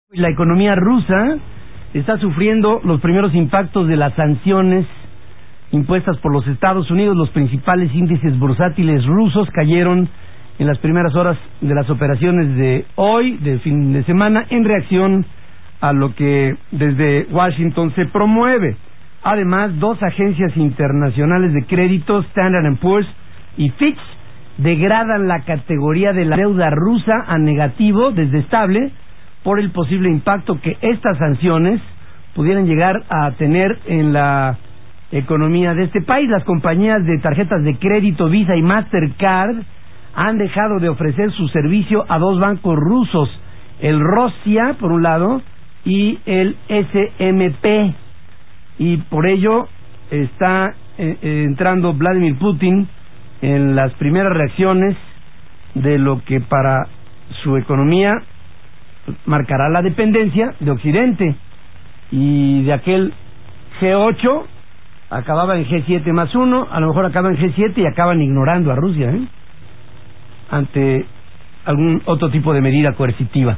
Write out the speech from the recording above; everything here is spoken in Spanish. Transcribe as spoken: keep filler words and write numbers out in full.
La economía rusa está sufriendo los primeros impactos de las sanciones impuestas por los Estados Unidos. Los principales índices bursátiles rusos cayeron en las primeras horas de las operaciones de hoy, de fin de semana, en reacción a lo que desde Washington se promueve. Además, dos agencias internacionales de crédito, Standard and Poor's y Fitch, degradan la categoría de la deuda rusa a negativo desde estable por el posible impacto que estas sanciones pudieran llegar a tener en la economía de este país. Las compañías de tarjetas de crédito Visa y Mastercard han dejado de ofrecer su servicio a dos bancos rusos, el Rosia, por un lado, y el S M P, y por ello está eh, entrando Vladimir Putin en las primeras reacciones de lo que para su economía marcará la dependencia de Occidente y de aquel G ocho. Acababa en G siete más uno, a lo mejor acaba en G siete y acaban ignorando a Rusia, ¿eh? ante algún otro tipo de medida coercitiva.